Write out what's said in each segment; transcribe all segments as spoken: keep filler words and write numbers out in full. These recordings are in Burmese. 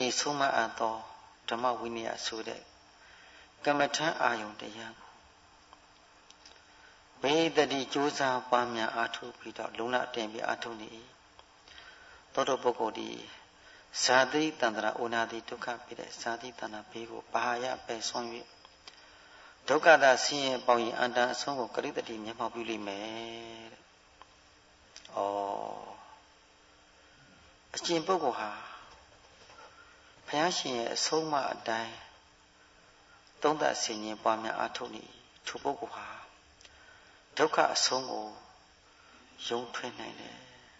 ဒီဆုံးမအပ်သောဓမ္မဝိနည်းဆိုတဲ့ကမ္မထအာယုံတရားကိုဘိတတိကြိုးစားပွားများအားထုတ်ပြီးတော့လုံလအတင်ပြီးအားထုတ်နေသောတောပုဂ္ဂိုလ်ဒီဇာတိတန္တရာဩနာတိဒုက္ခဖြစ်တဲ့ဇာတိတန္တရာဘေးကိုဘာဟာယပယ်ဆုံး၍ဒုက္ခသာဆင်းရဲပေါင်းရင်အန္တအဆုံးကိုကရိတတိမျက်မှောက်ပြုလိမ့်မယ်တဲ့။ဩအကျင့်ပုဂ္ဂိုလ်ဟာဘုရားရှင်ရဲ့အဆုံးအမအတိုင်းသုံးသပ်ဆင်ခြင်ပွားများအားထုတ်နေထိုပုဂ္ဂိုလ်ဟာဒုက္ခအဆုံးကိုယုံထွေးနိုင်တယ်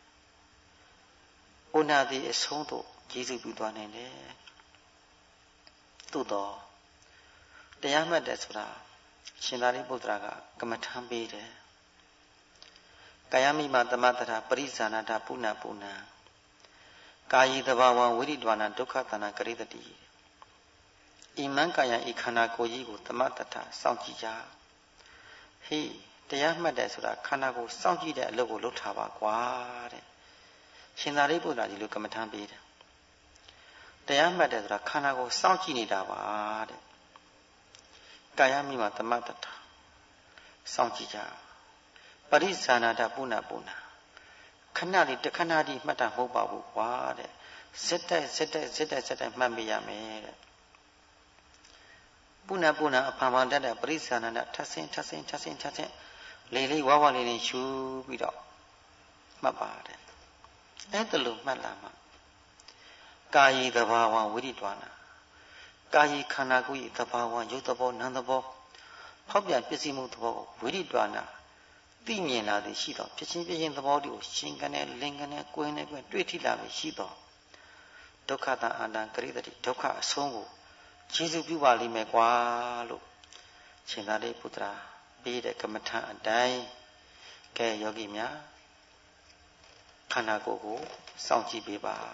။ဩနာတိအဆုံးသို့ကျေးဇူးပြုသွားနိုင်တယ်။သို့တော့တရားမှတ်တယ်ဆိုတာရှင်သာရိပုတ္တရာကကမ္မထံပေးတယ်။ကာယမိမသမတ္တရာပရိဇာနာတာပုဏ္ဏပုဏ္ဏကာယိတဘာဝဝိရိတဝနာဒုက္ခတဏကရိတတိဣမံကာယံဤခန္ဓာကိုယ်ကြီးကိုသမတ္တထစောင့်ကြည့်ကြဟေးတရားမှတ်တယ်ဆိုတာခန္ဓာကိုယ်စောင့်ကြည့်တဲ့အလုပ်ကိုလုပ်ထားပါကွာတဲ့ရှင်သာရိပုတ္တရာကြီးလိုကမ္မထံပေးတယ်တရားမှတ်တယ်ဆိုတာခန္ဓာကိုယ်စောင့်ကြည့်နေတာပါတဲ့ကာယမိမသမတ္တထစောင့်ကြည့်ကြပရိဇာနာတာပုဏ္ဏပုဏ္ဏခဏလေးတစ်ခဏလေးမှတ်တာမဟုတ်ပါဘူးကွာတဲ့စက်တက်စက်တက်စက်တက်စက်တက်မှတ်မိရမယ်တဲ့ပုဏ္ဏပုဏ္ဏအဖန်ဖန်တက်တဲ့ပရိဇာနာတာထဆင်းထဆင်းထဆင်းထဆင်းလေးလေးဝါဝါလေးလေးရှူပြီးတော့မှတ်ပါတဲ့အဲ့ဒါလိုမှတ်လာမှကာယီတဘာဝဝိရိတဝနာကာယီခန္ဓာကိုယ်၏တဘာဝရုပ်သဘောနာမ်သဘောဖောက်ပြန်ပစ္စည်းမှုသဘောဝိရိတဝနာသိမြင်လာသည်ရှိသောဖြစ်ချင်းဖြစ်ချင်းသဘောတွေကိုရှင်ကနေလင်ကနေကိုယ်နဲ့ကိုယ်တွေ့ထိလာပြီရှိသောဒုက္ခတအန္တကရိတတိဒုက္ခအဆုံးကိုကျေးဇူးပြုပါလိမ့်မယ်ကွာလို့ရှင်သာရိပုတ္တရာပေးတဲ့ကမ္မထအတိုင်းကဲယောဂီများခန္ဓာကိုယ်ကိုစောင့်ကြည့်ပေးပါ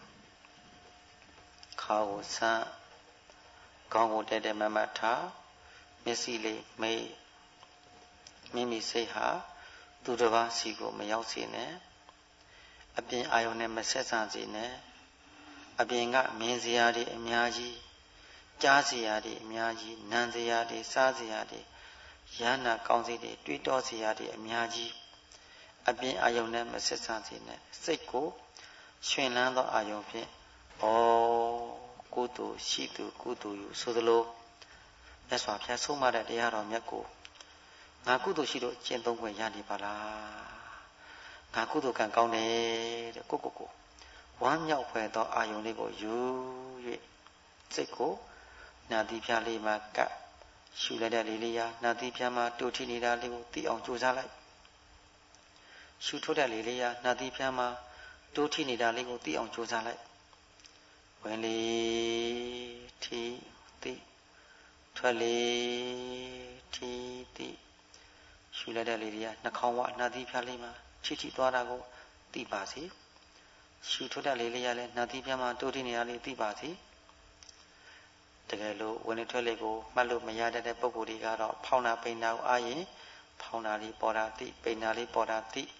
ခါကိုဆန်းခေါင်းကိုတဲတဲမမတ်ထားမျက်စိလေးမေးမိမိစိတ်ဟာသူတစ်ပါးစီကိုမရောက်စေနဲ့အပြင်အာယုန်နဲ့မဆက်ဆံစေနဲ့အပြင်ကမြင်စရာတွေအများကြီးကြားစရာတွေအများကြီးနားစရာတွေစားစရာတွေရဟနာကောင်းစီတွေတွေးတောစရာတွေအများကြီးအပြင်အာယုန်နဲ့မဆက်ဆံစေနဲ့စိတ်ကိုရှင်လန်းသောအာယုန်ဖြင့်ဩကုသိုလ်ရှိသူကုသိုလ်ယူဆိုသလိုမြတ်စွာဘုရားဆုံးမတဲ့တရားတော်မြတ်ကိုငါကုသိုလ်ရှိလို့ကျင့်သုံးခွင့်ရနေပါလားငါကုသိုလ်ကံကောင်းတယ်တဲ့ကိုကိုကိုဝမ်းမြောက်ဖွယ်သောအာယုန်လေးကိုယူ၍စိတ်ကိုနာတိပြားလေးမှာကပ်ရှုလိုက်တဲ့လေးလေးရာနာတိပြားမှာတူထိနေတာလေးကိုသိအောင်ကြိုးစားလိုက်ရှုထုတ်တဲ့လေးလေးရာနာတိပြားမှာတူထိနေတာလေးကိုသိအောင်ကြိုးစားလိုက်ဝင်လေထိသိထွက်လေထိသိရှုလိုက်တဲ့လေးတွေကနှာခေါင်းဝနာသီးဖြားလေးမှာချီချီသွားတာကိုသိပါစေရှုထုတ်တဲ့လေးလေးရလဲနာသီးဖြားမှာတိုးတိနေရလေးသိပါစေတကယ်လို့ဝင်လေထွက်လေကိုမှတ်လို့မရတတ်တဲ့ပုံကိုယ်တွေကတော့ဖောင်းတာပိန်တာကိုအားရင်ဖောင်းတာလေးပေါ်တာသိပိန်တာလေးပေါ်တာသိ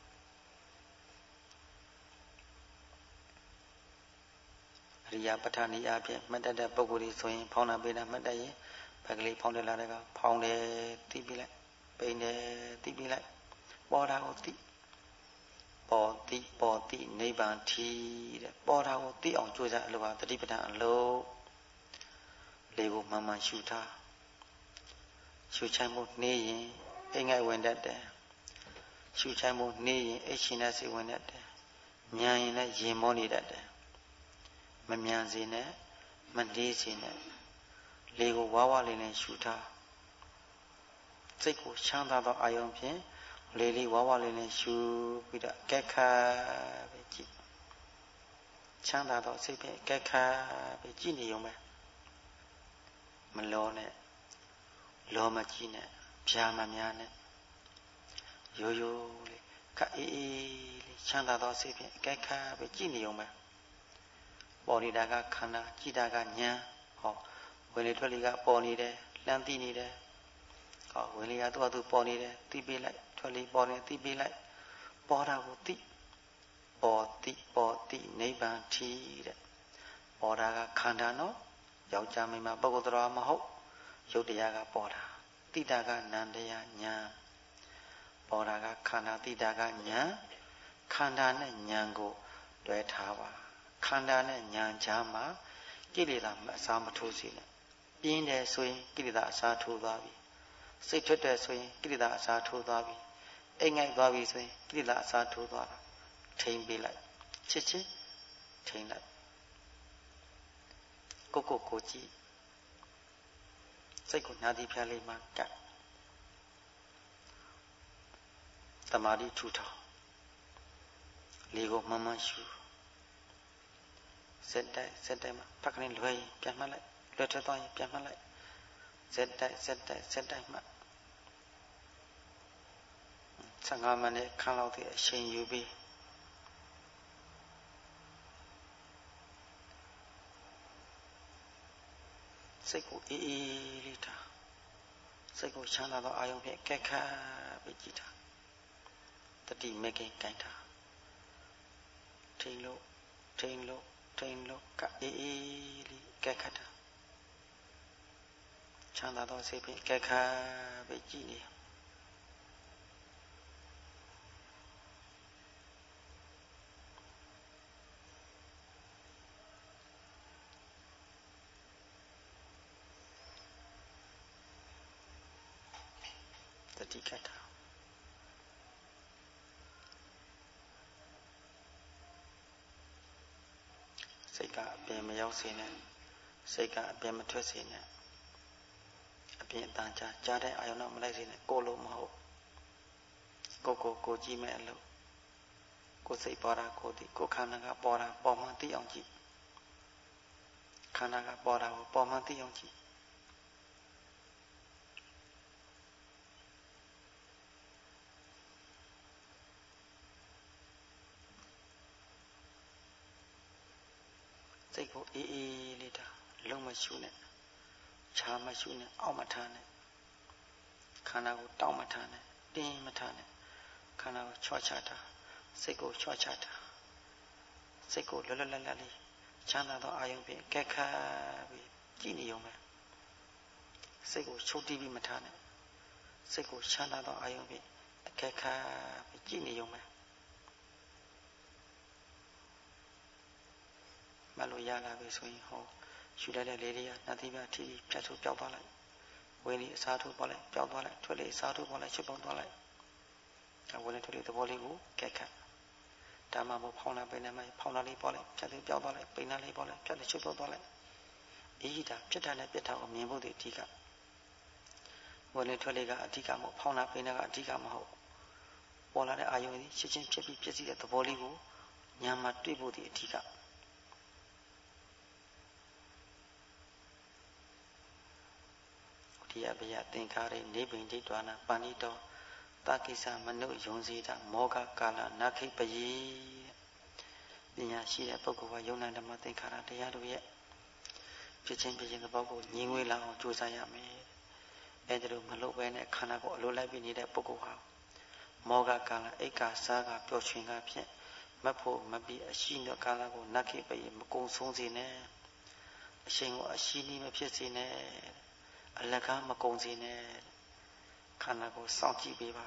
အရိယာပဋ္ဌာနီအပြင်မှတ်တတ်တဲ့ပုံကိုယ်တွေဆိုရင်ဖောင်းတာပိန်တာမှတ်တတ်ရင်ဘက်ကလေးဖောင်းတယ်လာတဲ့ကဖောင်းတယ်သိပြီးလိုက်ပိန်တယ်သိပြီးလိုက်ပေါ်တာကိုသိပေါ်သိပေါ်သိနိဗ္ဗာန်ထီတဲ့ပေါ်တာကိုသိအောင်ကြိုးစားအလုပ်ဟာတတိပဋ္ဌာန်အလုပ်လေးကိုမှန်မှန်ရှုထားရှုချိုင်းမှုနှေးရင်အိမ်ငိုက်ဝင်တတ်တယ်ရှုချိုင်းမှုနှေးရင်အိတ်ရှင်နဲ့စိတ်ဝင်တတ်တယ်ဉာဏ်ရင်လည်းရင်မောနေတတ်တယ်မမြန်စေနဲ့မနှေးစေနဲ့လေးကိုဝါဝလေးနဲ့ရှုထားစိတ်ကိုချမ်းသာသောအာယုံဖြင့်လေးလေးဝါဝလေးနဲ့ရှုပြီးတော့ကဲခါပဲကြည့်ချမ်းသာသောစိတ်ဖြင့်ကဲခါပဲကြည့်နေုံပဲမလောနဲ့လောမကြည့်နဲ့ဖြာမများနဲ့ရိုးရိုးလေးခအေးအေးလေးချမ်းသာသောစိတ်ဖြင့်ကဲခါပဲကြည့်နေုံပဲပေါ်နေတာကခန္ဓာကြည့်တာကဉာဏ်ဟောဝင်လေထွက်လေကပေါ်နေတယ်လှမ်းသိနေတယ်ဟောဝင်လေကသူ့အတူပေါ်နေတယ်သိပေးလိုက်ထွက်လေပေါ်နေသိပေးလိုက်ပေါ်တာကိုသိပေါ်သိပေါ်သိနိဗ္ဗာန်ထီတဲ့ပေါ်တာကခန္ဓာနော်ယောက်ျားမိန်းမပုဂ္ဂိုလ်တော်မဟုတ်ရုပ်တရားကပေါ်တာတိတာကနန္တရားညာပေါ်တာကခန္ဓာတိတာကညာခန္ဓာနဲ့ညာကိုတွဲထားပါခန္ဓာနဲ့ညာကြားမှာကိလေသာအစားမထိုးစေနဲ့ပြင်းတယ်ဆိုရင်ကိလေသာအစားထိုးသွားပြီစိတ်ထွက်တယ်ဆိုရင်ကိလေသာအစားထိုးသွားပြီအိမ်ငိုက်သွားပြီဆိုရင်ကိလေသာအစားထိုးသွားတာထိမ့်ပေးလိုက်ချစ်ချစ်ထိမ့်လိုက်ကိုကိုကိုကြည့်စိတ်ကိုညာတိဖျားလေးမှကတ်တမာတိထူထောင်လေကိုမှန်မှန်ရှူစက်တိုက်စက်တိုက်မှာဖက်ကနေလွှဲရင်ပြန်မှတ်လိုက်လွှဲထွက်သွားရင်ပြန်မှတ်လိုက်စက်တိုက်စက်တိုက်စက်တိုက်မှာဆယ်ငါးမိနစ်ခန့်လောက်တဲ့အချိန်ယူပြီးစိတ်ကိုအေးအေးလေးထားစိတ်ကိုချမ်းသာသောအာယုံဖြင့်ကဲခါပြီးကြည့်ထားတတိမေခင်ကိုင်းထားထိန်လို့ထိန်လို့ထိန်လို့ကအေးအေးလေးကဲခတ်တာချမ်းသာသောစိတ်ဖြင့်ကဲခါပြီးကြည့်နေတတိကတ်တာစိတ်ကအပြင်မရောက်စေနဲ့စိတ်ကအပြင်မထွက်စေနဲ့အပြင်အတန်ကြားကြားတဲ့အာယုံတော့မလိုက်စေနဲ့ကိုလိုမဟုတ်ကိုကိုကိုကြည့်မဲ့အလုပ်ကိုစိတ်ပေါ်တာကိုသိကိုခန္ဓာကပေါ်တာပေါ်မှသိအောင်ကြည့်ခန္ဓာကပေါ်တာကိုပေါ်မှသိအောင်ကြည့်စိတ်ကိုအေးအေးလေးတာလုံးမရှုနဲ့ချာမရှုနဲ့အောက်မထားနဲ့ခန္ဓာကိုတောင်းမထားနဲ့တင်းမထားနဲ့ခန္ဓာကိုချော့ချတာစိတ်ကိုချော့ချတာစိတ်ကိုလွတ်လွတ်လပ်လပ်လေးချမ်းသာသောအာယုံဖြင့်ကဲခါပြီးကြည့်နေုံပဲစိတ်ကိုချုပ်တီးပြီးမထားနဲ့စိတ်ကိုချမ်းသာသောအာယုံဖြင့်ကဲခါပြီးကြည့်နေုံပဲမလို့ရလာပြီဆိုရင်ဟောယူလိုက်တဲ့လေးလေးကနတ်တိပြထီဖြတ်ထုတ်ပြောက်သွားလိုက်ဝင်းလေးအစားထိုးပေါ်လိုက်ပြောက်သွားလိုက်ထွက်လေးအစားထိုးပေါ်လိုက်ချွတ်ပေါက်သွားလိုက်ဒါဝင်းလေးထွက်လေးသဘောလေးကိုကဲခတ်ဒါမှမဟုတ်ဖောင်းလာပိန်လာမှဖောင်းလာလေးပေါ်လိုက်ဖြတ်လေးပြောက်သွားလိုက်ပိန်လာလေးပေါ်လိုက်ဖြတ်လေးချွတ်ပေါက်သွားလိုက်အေးဒါဖြစ်တာနဲ့ပြစ်တာကိုမြင်ဖို့ဒီအဓိကဝင်းလေးထွက်လေးကအဓိကမဟုတ်ဖောင်းလာပိန်လာကအဓိကမဟုတ်ပေါ်လာတဲ့အာယုံကြီးရှင်းချင်းဖြစ်ပြီးပြည့်စည်တဲ့သဘောလေးကိုညာမှာတွေ့ဖို့ဒီအဓိကဒီအဘယသင်္ခါရိနေဗိန္ဒိတွာနာပဏိတောတကိစ္စမနုယုံစီတာမောဂကာလနာခိပယိပညာရှိတဲ့ပုဂ္ဂိုလ်ကယုံနာဓမ္မသင်္ခါရတရားတို့ရဲ့ဖြစ်ချင်းဖြစ်ချင်းသဘောကိုညီငွေလာအောင်ကြိုးစားရမယ်အဲဒါလိုမလုပ်ဘဲနဲ့ခန္ဓာကိုအလိုလိုက်ပြီးနေတဲ့ပုဂ္ဂိုလ်ဟာမောဂကာလအိက္ခာစားကပျော်ရွှင်ကဖြင့်မဖို့မပြီးအရှိသောကာလကိုနခိပယိမကုံဆုံးစေနဲ့အရှင်ကိုအရှိနည်းမဖြစ်စေနဲ့အလကားမကုံစေနဲ့ခန္ဓာကိုစောင့်ကြည့်ပေးပါ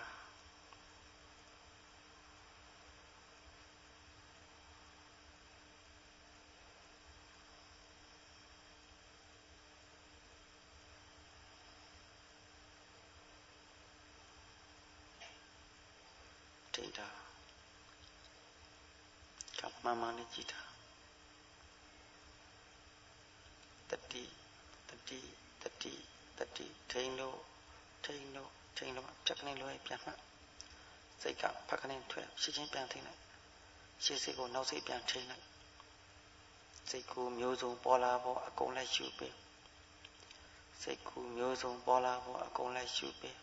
ထိတ်တာကမှန်မှန်လေးကြည့်တာတတိတတိတတိတတိထိန်လို့ထိန်လို့ထိန်လို့ဖြတ်ကနေလွှဲပြန်မှစိတ်ကဖက်ကနေထွက်ရှင်းချင်းပြန်ထိန်လိုက်ရှေ့စိတ်ကိုနောက်စိတ်ပြန်ထိန်လိုက်စိတ်ကူမျိုးစုံပေါ်လာဖို့အကုန်လိုက်ရှုပေးစိတ်ကူမျိုးစုံပေါ်လာဖို့အကုန်လိုက်ရှုပေး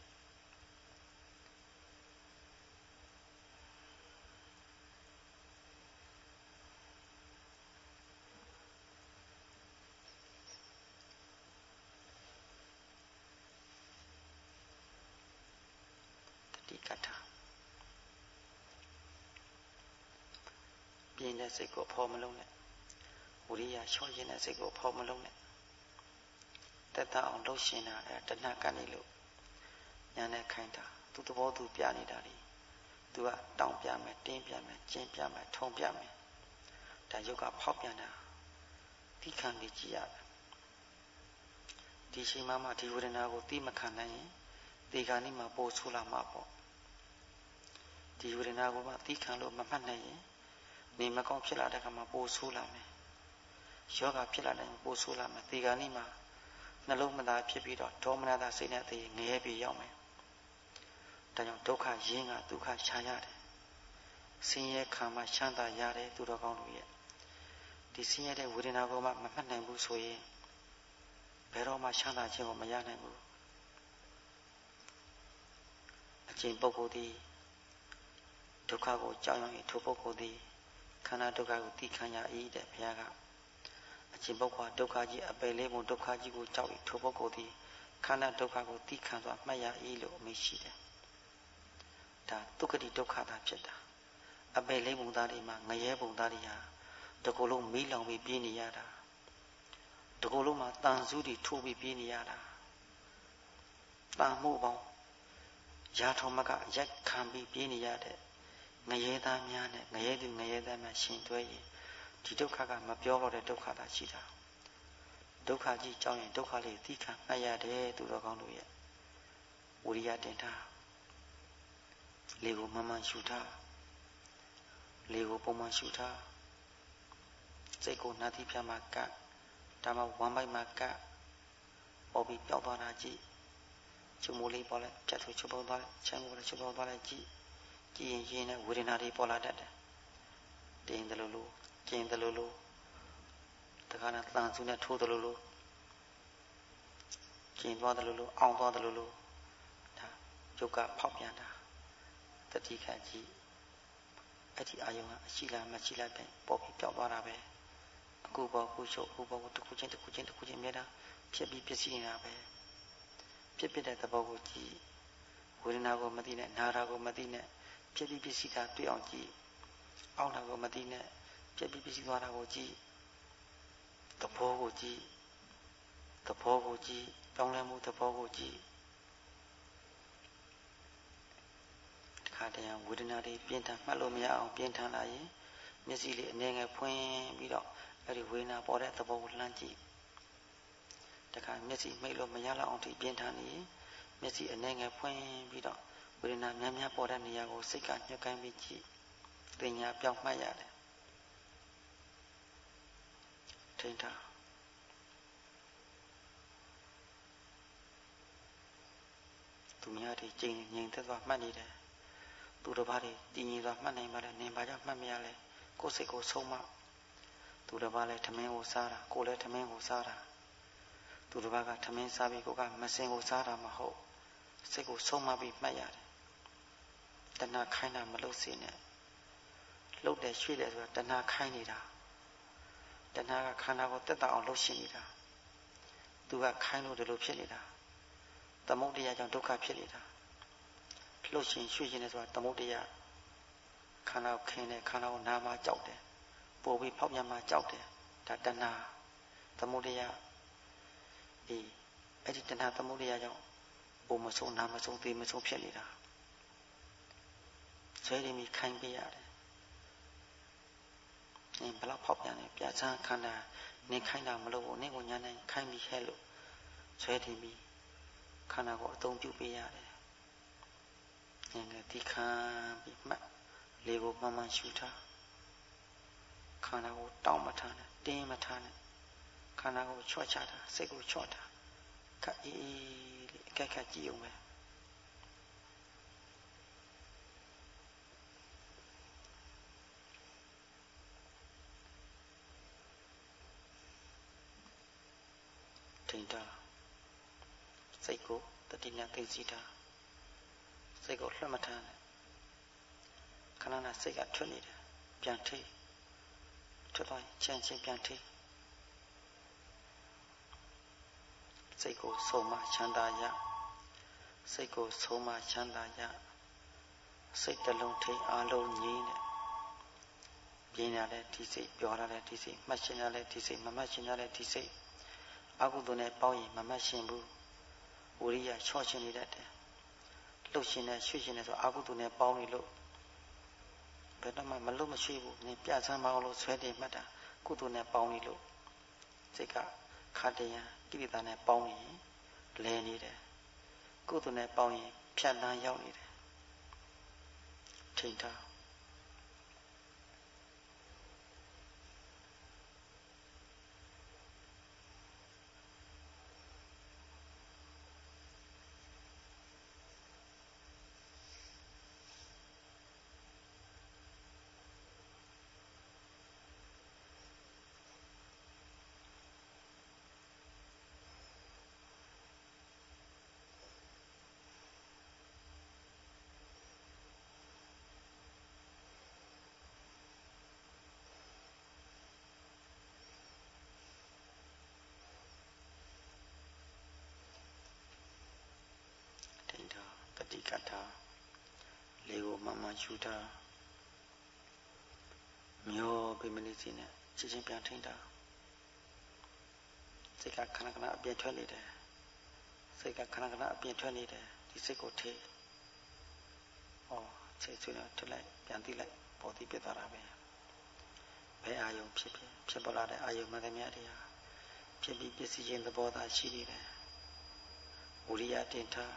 ပြင်းတဲ့စိတ်ကိုဖော်မလုံးနဲ့ဝိရိယလျှော့ခြင်းနဲ့စိတ်ကိုဖောက်မလုံးနဲ့တက်တာအောင်လှုပ်ရှင်တာအဲတဏှာကနေလို့ညာနဲ့ခိုင်းတာသူသဘောသူပြနေတာလေသူကတောင်းပြမယ်တင်းပြမယ်ကျင်းပြမယ်ထုံပြမယ်ဒါယုတ်ကဖောက်ပြန်တာတိခံပြီးကြည့်ရတယ်ဒီချိန်မှမှဒီဝေဒနာကိုသိမခံနိုင်ရင်ဒီကနေ့မှပို့ဆိုးလာမှာပေါ့ဒီဝေဒနာကိုမှသိခံလို့မမှတ်နိုင်ရင်နေမကောင်းဖြစ်လာတဲ့အခါမှာပို့ဆိုးလာမယ်ယောဂဖြစ်လာတဲ့ပို့ဆိုးလာမယ်ဒီကနေ့မှနှလုံးမသားဖြစ်ပြီးတော့ဒေါမနတာစိတ်နဲ့သိငရဲပြီးရောက်မယ်ဒါကြောင့်ဒုက္ခရင်းကဒုက္ခရှားရတယ်ဆင်းရဲခံမှချမ်းသာရတယ်သူတော်ကောင်းတို့ရဲ့ဒီဆင်းရဲတဲ့ဝေဒနာကိုမှမမှတ်နိုင်ဘူးဆိုရင်ဘယ်တော့မှချမ်းသာခြင်းကိုမရနိုင်ဘူးအကျင့်ပုဂ္ဂိုလ်သည်ဒုက္ခကိုကြောက်ရွံ့ရင်ထိုပုဂ္ဂိုလ်သည်ခန္ဓာဒုက္ခကိုသိခံရ၏တဲ့ဘုရားကအကျင့်ပုဂ္ဂိုလ်ဒုက္ခကြီးအပယ်လေးပုံဒုက္ခကြီးကိုကြောက်၏ထိုပုဂ္ဂိုလ်သည်ခန္ဓာဒုက္ခကိုသိခံစွာမှတ်ရ၏လို့အမိရှိတယ်ဒါဒုက္ခတိဒုက္ခသာဖြစ်တာအပယ်လေးပုံသားတွေမှာငရဲပုံသားတွေဟာတကူလုံးမီးလောင်ပြီးပြေးနေရတာတကူလုံးမှာတန်စုတွေထိုးပြီးပြေးနေရတာတာမှုပေါင်းရာထုံမကရိုက်ခံပြီးပြေးနေရတဲ့ငရဲသားများနဲ့ငရဲသူငရဲသားများရှင်တွဲရင်ဒီဒုက္ခကမပြောတော့တဲ့ဒုက္ခသာရှိတာဒုက္ခကြီးကြောင်းရင်ဒုက္ခလေးသိခံမှတ်ရတယ်သူတော်ကောင်းတို့ရဲ့ဝိရိယတင်ထားလေကိုမမှန်ရှုထားလေကိုပုံမှန်ရှုထားစိတ်ကိုနာတိပြမှာကဒါမှဝမ်းပိုက်မှာကပေါ်ပြီးပြောက်သွားတာကြည့်ချုံမိုးလေးပေါ်လိုက်ဖြတ်ထုတ်ချုပ်ပေါ်သွားလိုက်ချမ်းကိုလည်းချုပ်ပေါ်သွားလိုက်ကြည့်ကြည့်ရင်ရင်နဲ့ဝေဒနာတွေပေါ်လာတတ်တယ်တင်းတယ်လို့လို့ကျင်းတယ်လို့လို့တခါနဲ့တန်စုနဲ့ထိုးတယ်လို့လို့ကျင်းသွားတယ်လို့လို့အောင်းသွားတယ်လို့လို့ဒါယုတ်ကဖောက်ပြန်တာတတိခတ်ကြည့်အဲ့ဒီအာယုံကအရှိလားမရှိလားပဲပေါ်ပြီးပြောက်သွားတာပဲအခုပေါ်ခုချုပ်အခုပေါ်ကိုတစ်ခုချင်းတစ်ခုချင်းတစ်ခုချင်းမြဲတာဖြစ်ပြီးပြည့်စည်နေတာပဲဖြစ်ဖြစ်တဲ့သဘောကိုကြည့်ဝေဒနာကိုမသိနဲ့နာတာကိုမသိနဲ့ဖြစ်ပြီးပြည့်စည်တာတွေ့အောင်ကြည့်အောင်းတာကိုမသိနဲ့ဖြစ်ပြီးပြည့်စည်သွားတာကိုကြည့်သဘောကိုကြည့်သဘောကိုကြည့်တောင်းလဲမှုသဘောကိုကြည့်တခါတည်းဝေဒနာတွေပြင်းထန်မှတ်လို့မရအောင်ပြင်းထန်လာရင်မျက်စိလေးအနည်းငယ်ဖွင့်ပြီးတော့အဲ့ဒီဝေဒနာပေါ်တဲ့သဘောကိုလှမ်းကြည့်တခါမျက်စိမိတ်လို့မရလောက်အောင်ထိပြင်းထန်နေရင်မျက်စိအနည်းငယ်ဖွင့်ပြီးတော့ဝေဒနာများများပေါ်တဲ့နေရာကိုစိတ်ကညှို့ကိုင်းပြီးကြည့်တင်ညာပြောင်းမှတ်ရတယ်ထိန်းထားသူများတွေကျင့်ငြိမ်သက်သွားမှတ်နေတယ်သူတစ်ပါးတွေတည်ငြိမ်သွားမှတ်နိုင်ပါလေနင်ဘာကြောင့်မှတ်မရလဲကိုယ်စိတ်ကိုဆုံးမသူတစ်ပါးလည်းထမင်းကိုစားတာကိုယ်လည်းထမင်းကိုစားတာသူတစ်ပါးကထမင်းစားပြီးကိုကမစင်ကိုစားတာမဟုတ်စိတ်ကိုဆုံးမပြီးမှတ်ရတယ်တဏှာခိုင်းတာမလုပ်စေနဲ့လှုပ်တယ်ရွှေ့တယ်ဆိုတာတဏှာခိုင်းနေတာတဏှာကခန္ဓာကိုတက်တာအောင်လှုပ်ရှင်နေတာသူကခိုင်းလို့ဒီလိုဖြစ်နေတာသမုဒ္ဒရာကြောင့်ဒုက္ခဖြစ်နေတာလှုပ်ရှင်ရွှေ့ရှင်တယ်ဆိုတာသမုဒ္ဒရာခန္ဓာကိုခင်းတယ်ခန္ဓာကိုနာမှာကြောက်တယ်ပို့ပြီးဖောက်ပြန်မှာကြောက်တယ်ဒါတဏှာသမုဒ္ဒရာဒီအဲ့ဒီတဏှာသမုဒ္ဒရာကြောင့်ပုံမဆုံးနာမဆုံးသိမဆုံးဖြစ်နေတာဆွဲရမိခိုင်းပေးရတယ်နင်ဘလောက်ဖောက်ပြန်လဲပြချမ်းခန္ဓာနင်ခိုင်းတာမလို့ဘူးနင်ကိုညာနိုင်ခိုင်းပြီးဟဲ့လို့ဆွဲတင်ပြီးခန္ဓာကိုအသုံးပြုပေးရတယ်နင်လည်းဒီခံပြီးမှတ်လေကိုမှန်မှန်ရှုထားခန္ဓာကိုတောင်းမထားနဲ့တင်းမထားနဲ့ခန္ဓာကိုချော့ချတာစိတ်ကိုချော့တာခက်အေးလေးအခက်ခက်ကြည့်အောင်ပဲထိန်းထားစိတ်ကိုတတိယသိသိထားစိတ်ကိုလွှတ်မထားနဲ့ခဏနာစိတ်ကထွက်နေတယ်ပြန်ထိထွက်သွားချမ်းချင်းပြန်ထိစိတ်ကိုဆုံးမချမ်းသာရစိတ်ကိုဆုံးမချမ်းသာရစိတ်တလုံးထိအားလုံးငြိမ်းတယ်ပြင်းရတဲ့ဒီစိတ်ပြောရတဲ့ဒီစိတ်မှတ်ရှင်းရတဲ့ဒီစိတ်မမှတ်ရှင်းရတဲ့ဒီစိတ်အကုသိုလ်နဲ့ပေါင်းရင်မမှတ်ရှင်းဘူးဝိရိယချော့ရှင်းနေတတ်တယ်လှုပ်ရှင်းတဲ့ရွှေ့ရှင်းတဲ့ဆိုအကုသိုလ်နဲ့ပေါင်းနေလို့ဘယ်တော့မှမလွတ်မရွှေ့ဘူးနင်ပြဆန်းမအောင်လို့ဆွဲတင်မှတ်တာကုသိုလ်နဲ့ပေါင်းနေလို့စိတ်ကခါတရံကိလေသာနဲ့ပေါင်းရင်လဲနေတယ်ကုသိုလ်နဲ့ပေါင်းရင်ဖြတ်လန်းရောက်နေတယ်ချိန်ထားတတိကထာလေကိုမမှန်ရှုတာမျောပိမလေးစီနဲ့ချင်းချင်းပြန်ထိန်တာစိတ်ကခဏခဏအပြင်းထွက်နေတယ်စိတ်ကခဏခဏအပြင်းထွက်နေတယ်ဒီစိတ်ကိုထိဩစိတ်ဆွေးထွက်လိုက်ပြန်သိလိုက်ပေါ်သိပြသွားတာပဲဘယ်အာယုံဖြစ်ဖြစ်ဖြစ်ပေါ်လာတဲ့အာယုံမှန်သမျှတွေဟာဖြစ်ပြီးပစ္စည်းချင်းသဘောသာရှိနေတယ်ဝိရိယတင်ထား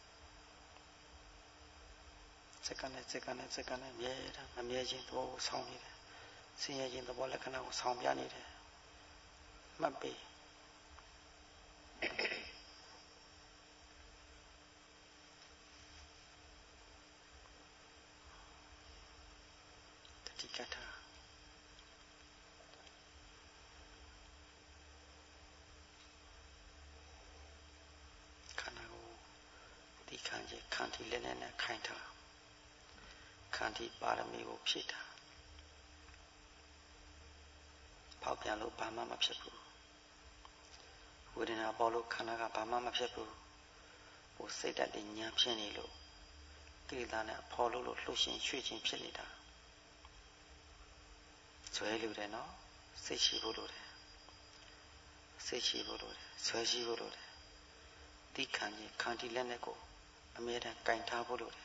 စက္ကန့်နဲ့စက္ကန့်နဲ့စက္ကန့်နဲ့မြဲတာမမြဲခြင်းသဘောကိုဆောင်းနေတယ်ဆင်းရဲခြင်းသဘောလက္ခဏာကိုဆောင်းပြနေတယ်မှတ်ပေးတတိကထာခန္ဓာကိုဒီခံခြင်းခံတီလက်နဲ့နဲ့ခိုင်းထားခန္တီပါရမီကိုဖြည့်တာပေါက်ပြန်လို့ဘာမှမဖြစ်ဘူးဝေဒနာပေါ်လို့ခန္ဓာကဘာမှမဖြစ်ဘူးဟိုစိတ်ဓာတ်တွေညံဖြစ်နေလို့ကိလေသာနဲ့ဖော်လို့လို့လှုပ်ရှင်ရွှေ့ခြင်းဖြစ်နေတာဆွဲလို့တယ်နော်စိတ်ရှိဖို့လို့တယ်စိတ်ရှိဖို့လို့တယ်ဆွဲရှိဖို့လို့တယ်ဒီခံခြင်းခန္တီလက်နဲ့ကိုအမြဲတမ်းကင်ထားဖို့လို့တယ်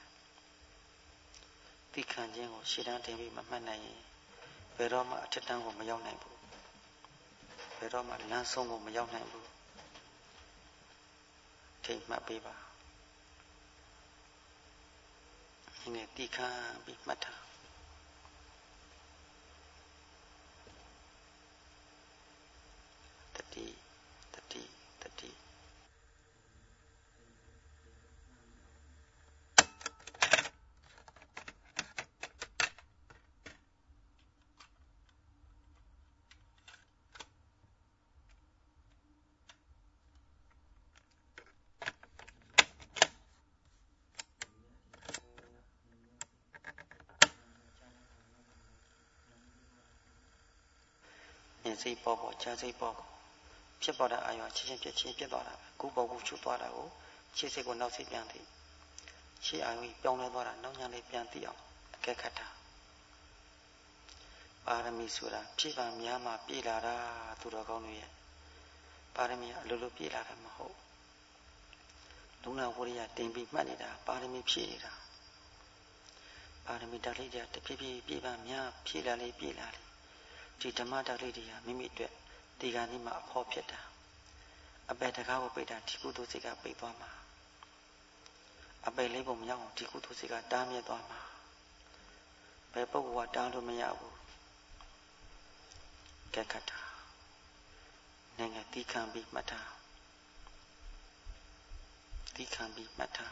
ဒီခံခြင်းကိုရှေ့တန်းတင်ပြီးမမှတ်နိုင်ရင်ဘယ်တော့မှအထက်တန်းကိုမရောက်နိုင်ဘူးဘယ်တော့မှလမ်းဆုံးကိုမရောက်နိုင်ဘူးထိမှတ်ပေးပါဒီနေ့ဒီခံပြီးမှတ်ထားတတိတတိတတိစိတ်ပေါ်ပေါ်ခြားစိတ်ပေါ်ဖြစ်ပေါ်တဲ့အာရုံချင်းချင်းဖြစ်ချင်းဖြစ်သွားတာပဲခုပေါ်ခုချုပ်သွားတာကိုခြေစိတ်ကိုနောက်စိတ်ပြန်သိခြေအာရုံပြောင်းလဲသွားတာနောက်ညာလေးပြန်သိအောင်အကဲခတ်တာပါရမီဆိုတာဖြည့်ပါများမှပြည့်လာတာသူတော်ကောင်းတွေရဲ့ပါရမီအလိုလိုပြည့်လာတာမဟုတ်လုံလဝရိယတင်ပြီးမှတ်နေတာပါရမီဖြည့်နေတာပါရမီဓာတ်လေးတွေတဖြည်းဖြည်းပြည့်ပါများဖြည့်လာလေပြည့်လာလေဒီဓမ္မဓာတ်လေးတွေကမိမိအတွက်ဒီကနေ့မှအဖို့ဖြစ်တာအပယ်တကားကိုပိတ်တာဒီကုသိုလ်စိတ်ကပိတ်သွားမှာအပယ်လေးပုံမရောက်အောင်ဒီကုသိုလ်စိတ်ကတားမြစ်သွားမှာဘယ်ပုဂ္ဂိုလ်ကတားလို့မရဘူးကဲခတ်တာနိုင်ငံတိခံပြီးမှတ်တာတိခံပြီးမှတ်တာ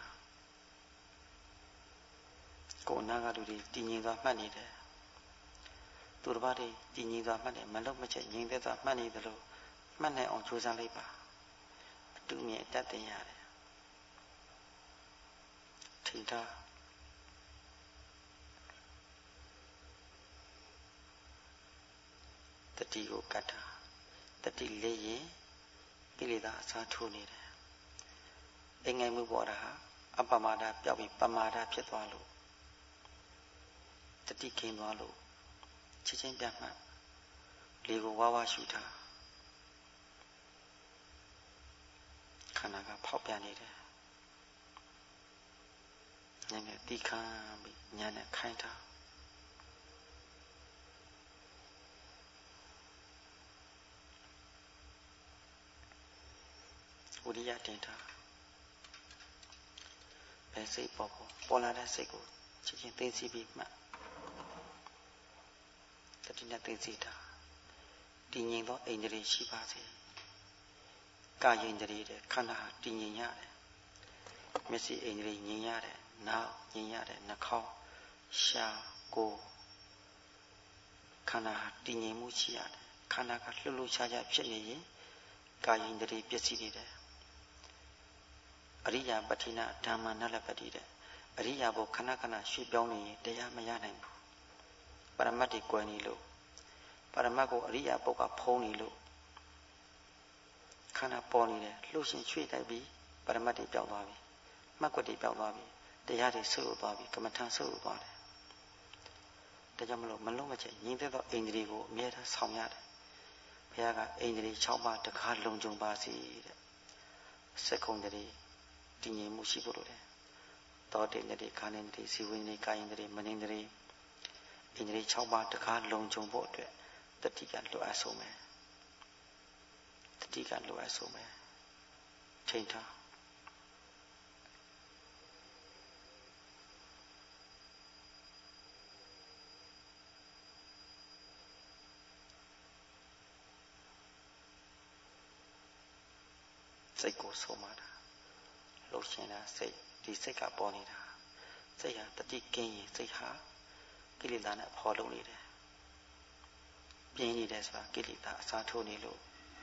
ကိုယ်နာကလူတွေတည်ငြိမ်စွာမှတ်နေတယ်သူတစ်ပါးတွေတည်ငြိမ်စွာမှတ်တယ်မလုံးမချက်ငြိမ်သက်စွာမှတ်နေတယ်လို့မှတ်နိုင်အောင်ကြိုးစားလိုက်ပါအတူမြင်တတ်တင်ရတယ်ထိတာတတိကိုကတ်တာတတိလေးရင်ကိလေသာအစားထိုးနေတယ်အိမ်ငယ်မှုပေါ်တာဟာအပမာဒပြောက်ပြီးပမာဒဖြစ်သွားလို့တတိခင်းသွားလို့ချက်ချင်းပြန်မှလေကိုဝါဝါရှုထားခန္ဓာကဖောက်ပြန်နေတယ်ဉာဏ်နဲ့တိခမ်းပြီးဉာဏ်နဲ့ခိုင်းထားဝိရိယတင်ထားဘယ်စိတ်ပေါ်ပေါ်ပေါ်လာတဲ့စိတ်ကိုချက်ချင်းသိသိပြီးမှတတိနဲ့သိသိတာတည်ငြိမ်သောအိန္ဒြေရှိပါစေကာယိန္ဒြေတဲ့ခန္ဓာဟာတည်ငြိမ်ရတယ်မျက်စိအိန္ဒြေငြိမ်ရတယ်နားငြိမ်ရတယ်နှာခေါင်းရှားကိုယ်ခန္ဓာဟာတည်ငြိမ်မှုရှိရတယ်ခန္ဓာကလှုပ်လှုပ်ရှားရှားဖြစ်နေရင်ကာယိန္ဒြေပျက်စီးနေတယ်အရိယာပဋ္ဌိနဓမ္မနလပတိတဲ့အရိယာဘုခဏခဏရွှေ့ပြောင်းနေရင်တရားမရနိုင်ဘူးပရမတ်တွေကွယ်နေလို့ပရမတ်ကိုအရိယာဘုကဖုံးနေလို့ခန္ဓာပေါ်နေတယ်လှုပ်ရှင်ရွှေ့တိုက်ပြီးပရမတ်တွေပြောင်းသွားပြီမှတ်ကွက်တွေပြောင်းသွားပြီတရားတွေဆုပ်သွားပြီကမ္မထံဆုပ်သွားတယ်ဒါကြောင့်မလို့မလုံးမချက်ငြိမ်သက်သောအိန္ဒြေကိုအမြဲတမ်းဆောင်ရတယ်ဘုရားကအိန္ဒြေ၆ပါးတကားလုံခြုံပါစေတဲ့စက္ကုံတည်းတည်ငြိမ်မှုရှိဖို့လိုတယ်သောတေနတိခန္ဓာနတိဇီဝိနတိကာယနတိမနိနတိဣန္ဒြေ၆ပါးတကားလုံခြုံဖို့အတွက်တတိကလိုအပ်ဆုံးပဲတတိကလိုအပ်ဆုံးပဲချိန်ထားစိတ်ကိုဆုံးမတာလှုပ်ရှင်တာစိတ်ဒီစိတ်ကပေါ်နေတာစိတ်ဟာတတိကင်းရင်စိတ်ဟာကိလေသာနဲ့ဖော်လုပ်နေတယ်ပြင်းနေတယ်ဆိုတာကိလေသာအစားထိုးနေလို့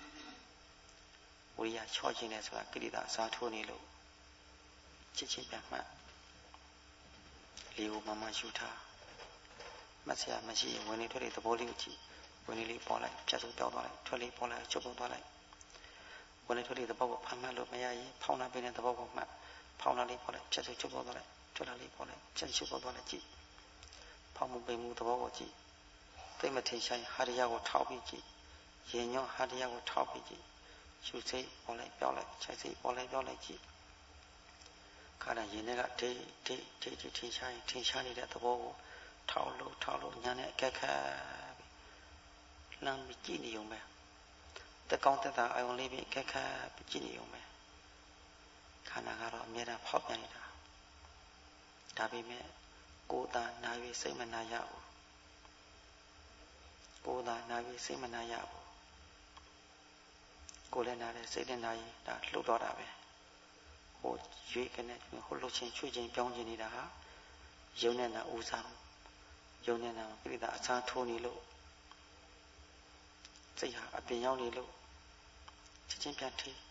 ဝိရိယချော့ခြင်းနဲ့ဆိုတာကိလေသာအစားထိုးနေလို့ချစ်ချင်းပြန်မှတ်လေကိုမမရှုထားမဆရာမရှိရင်ဝင်နေထွက်နေသဘောလေးကိုကြည့်ဝင်နေလေးပေါ်လိုက်ဖြတ်ဆုံးပြောင်းသွားလိုက်ထွက်လေးပေါ်လိုက်ချုပ်ပုံသွားလိုက်ဝင်နေထွက်နေသဘောကိုဖမ်းမှတ်လို့မရရင်ဖောင်းလာပေးတဲ့သဘောကိုမှတ်ဖောင်းလာလေးပေါ်လိုက်ဖြတ်ဆုံးချုပ်ပုံသွားလိုက်ထွက်လာလေးပေါ်လိုက်ဖြတ်ချုပ်ပုံသွားလိုက်ကြည့်ဖောင်းမှုပိန်မှုသဘောကိုကြည့်သိမထင်ရှားရင်ဟာရယကိုထောက်ပြီးကြည့်ရင်ညောဟာရယကိုထောက်ပြီးကြည့်ရှုစိတ်ပေါ်လိုက်ပြောင်းလိုက်ခြိုက်စိတ်ပေါ်လိုက်ပြောင်းလိုက်ကြည့်ခါတိုင်းရင်ထဲကဒိတ်ဒိတ်ဒိတ်ဒိတ်ထင်ရှားရင်ထင်ရှားနေတဲ့သဘောကိုထောက်လို့ထောက်လို့ညာနဲ့အကက်ခတ်ပြီးလှမ်းပြီးကြည့်နေုံပဲတကောင်းတက်တာအယုံလေးပြီးအကက်ခတ်ပြီးကြည့်နေုံပဲခန္ဓာကတော့အမြဲတမ်းဖောက်ပြန်နေတာဒါပေမဲ့ကိုယ်သာနာ၍စိတ်မနာရဘူးကိုယ်သာနာ၍စိတ်မနာရဘူးကိုယ်လည်းနာတယ်စိတ်လည်းနာရင်ဒါလှုပ်တော့တာပဲဟိုရွေးကနေဟိုလှုပ်ချင်းချွေ့ချင်းပြောင်းချင်းနေတာဟာယုံနဲ့နာဥစားယုံနဲ့နာပြိတ္တာအစားထိုးနေလို့စိတ်ဟာအပြင်ရောက်နေလို့ချက်ချင်းပြန်ထိ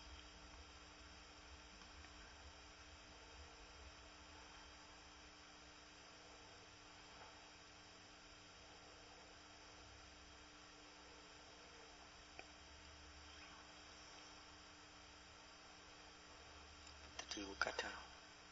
ဒီကိုကတ်ထား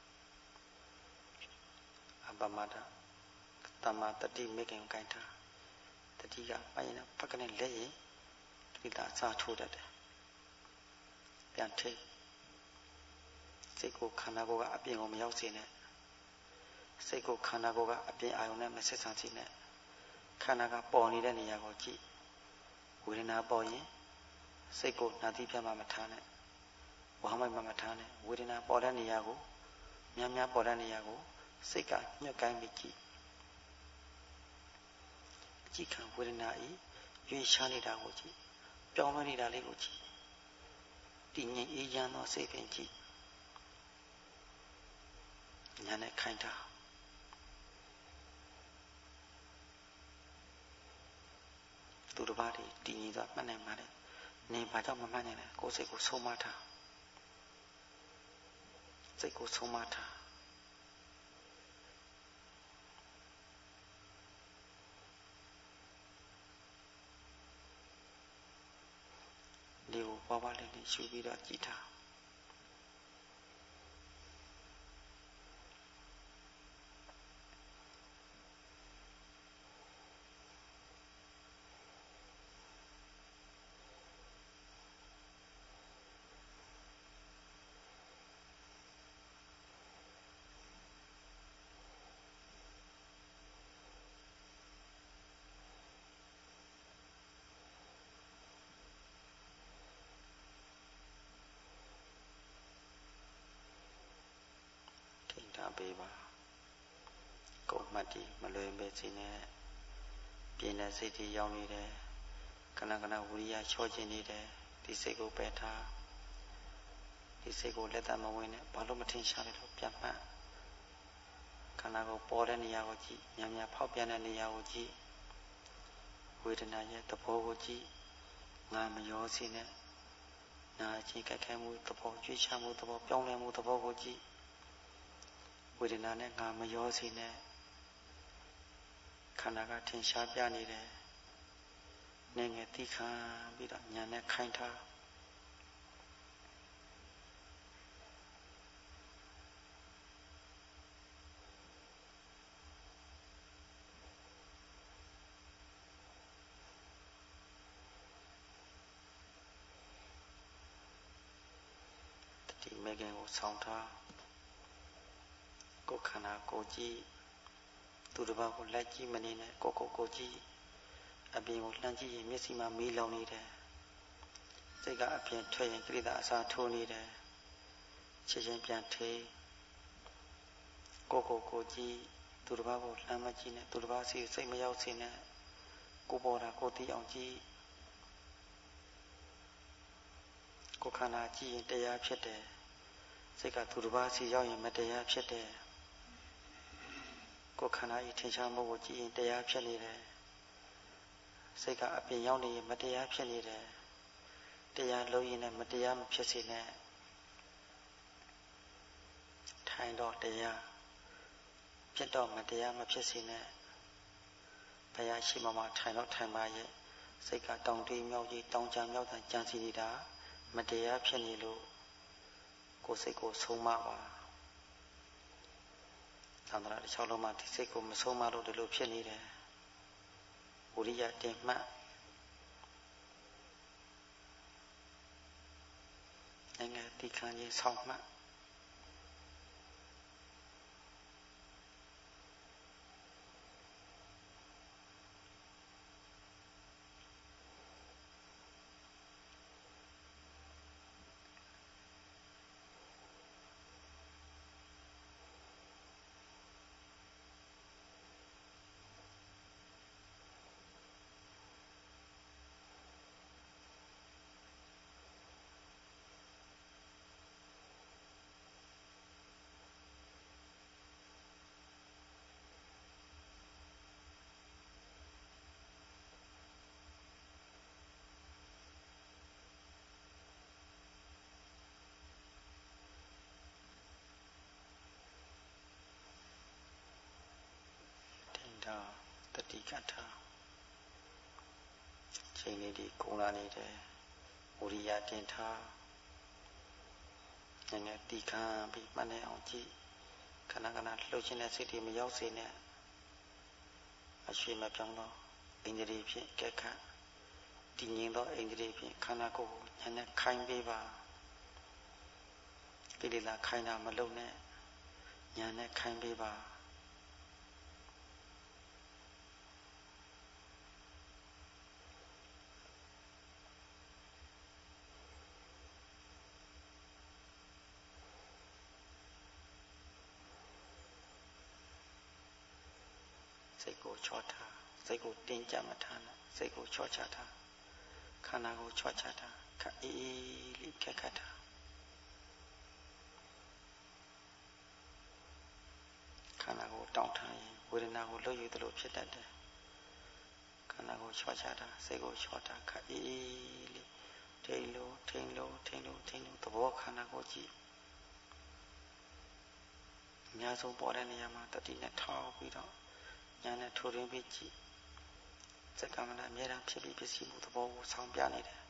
အပမဒတမတတိမေခင်ကိုင်ထားတတိကပိုင်းနေဖက်ကနေလက်ရင်ဒီတာစားထိုးတတ်တယ်ပြန်ထိစိတ်ကိုခန္ဓာကိုယ်ကအပြင်ကိုမရောက်စေနဲ့စိတ်ကိုခန္ဓာကိုယ်ကအပြင်အာရုံနဲ့မဆက်ဆံစေနဲ့ခန္ဓာကပေါ်နေတဲ့နေရာကိုကြည့်ဝေဒနာပေါ်ရင်စိတ်ကိုနာတိပြတ်မှမထားနဲ့ဝါမိုက်မှမထားနဲ့ဝေဒနာပေါ်တဲ့နေရာကိုများများပေါ်တဲ့နေရာကိုစိတ်ကညှက်ကိုင်းပြီးကြည့်ကြည့်ခံဝေဒနာဤရွေးရှားနေတာကိုကြည့်ပြောင်းလဲနေတာလေးကိုကြည့်တည်ငြိမ်အေးချမ်းသောစိတ်ပင်ကြည့်ညာနဲ့ခိုင်းတာသူတစ်ပါးတည်တည်ငြိမ်သွားမှတ်နိုင်ပါလေနေဘာကြောင့်မမှတ်နိုင်လဲကိုယ်စိတ်ကိုဆုံးမထားစိတ်ကိုဆုံးမထားဒီကိုပွားပွားလေးလေးရှုပြီးတော့ကြည့်ထားပေးပါကိုယ်မှတ်တည်မလွယ်ပဲစိနဲ့ပြင်းတဲ့စိတ်တွေရောက်နေတယ်ခဏခဏဝိရိယချောခြင်းနေတယ်ဒီစိတ်ကိုပယ်ထားဒီစိတ်ကိုလက်သက်မဝင်နဲ့ဘာလို့မထင်ရှားလဲလို့ပြန်မှတ်ခန္ဓာကိုပေါ်တဲ့နေရာကိုကြည့်ညံ့ညံ့ဖောက်ပြန်တဲ့နေရာကိုကြည့်ဝေဒနာရဲ့သဘောကိုကြည့်ငါမရောစီနဲ့နာချင်းကြက်ခဲမှုသဘောကြွေးချမှုသဘောပြောင်းလဲမှုသဘောကိုကြည့်ဝေဒနာနဲ့ငါမရောစီနဲ့ခန္ဓာကထင်ရှားပြနေတယ်နေငယ်တိခံပြီးတော့ညာနဲ့ခိုင်းထားဒီမေခင်ကိုဆောင်းထားကိုယ်ခန္ဓာကိုယ်ကြည့်သူတစ်ပါးကိုလက်ကြည့်မနေနဲ့ကိုကိုကိုကြည့်အပြင်ကိုလှမ်းကြည့်ရင်မျက်စိမှာမီးလောင်နေတယ်စိတ်ကအပြင်ထွက်ရင်ကိလေသာအစာထိုးနေတယ်ချက်ချင်းပြန်ထေးကိုကိုကိုကြည့်သူတစ်ပါးကိုလှမ်းမကြည့်နဲ့သူတစ်ပါးစီစိတ်မရောက်စေနဲ့ကိုပေါ်တာကိုသိအောင်ကြည့်ကိုခန္ဓာကြည့်ရင်တရားဖြစ်တယ်စိတ်ကသူတစ်ပါးစီရောက်ရင်မတရားဖြစ်တယ်ကိုခန္ဓာဤထင်ရှားမှုကိုကြည့်ရင်တရားဖြစ်နေတယ်စိတ်ကအပြင်ရောက်နေရင်မတရားဖြစ်နေတယ်တရားလုံးရင်လည်းမတရားမဖြစ်စေနဲ့ထိုင်တော့တရားဖြစ်တော့မတရားမဖြစ်စေနဲ့ဘုရားရှိမှမှထိုင်တော့ထိုင်ပါရဲ့စိတ်ကတောင်တွေးမြောက်ကြီးတောင်ကြမြောက်တန်ကြံစီနေတာမတရားဖြစ်နေလို့ကိုယ်စိတ်ကိုဆုံးမပါသံဃာတစ်ချောင်းလုံးမှာဒီစိတ်ကိုမဆုံးမလို့ဒီလိုဖြစ်နေတယ်ဝိရိယတင်မှတ်နိုင်ငံတိခံရေးဆောင်မှတ်တတိကထာချိန်လေးဒီကုန်းလာနေတယ်ဝိရိယတင်ထားငယ်ငယ်တိခံပြီးမှတ်နေအောင်ကြည့်ခဏခဏလှုပ်ခြင်းတဲ့စိတ်တွေမရောက်စေနဲ့အရှိမပြောင်းတော့အိန္ဒြေဖြင့်ကဲခတ်တည်ငြိမ်သောအိန္ဒြေဖြင့်ခန္ဓာကိုယ်ကိုဉာဏ်နဲ့ခိုင်းပေးပါကိလေသာခိုင်းတာမလုပ်နဲ့ဉာဏ်နဲ့ခိုင်းပေးပါစိတ်ကိုချောထားစိတ်ကိုတင်းကြပ်မထားနဲ့စိတ်ကိုချောချထားခန္ဓာကိုချောချထားခက်အေးလေးခက်ခက်ထားခန္ဓာကိုတောင့်ထားရင်ဝေဒနာကိုလှုပ်ယူသလိုဖြစ်တတ်တယ်ခန္ဓာကိုချောချထားစိတ်ကိုချောထားခက်အေးလေးထိန်လို့ထိန်လို့ထိန်လို့ထိန်လို့သဘောခန္ဓာကိုကြည့်အများဆုံးပေါ်တဲ့နေရာမှာတတိနဲ့ထောက်ပြီးတော့ဉာဏ်နဲ့ထိုးရင်းပြီးကြည့်စက္ကမဏအမြဲတမ်းဖြစ်ပြီးဖြစ်စီမှုသဘောကိုဆောင်ပြနေတယ်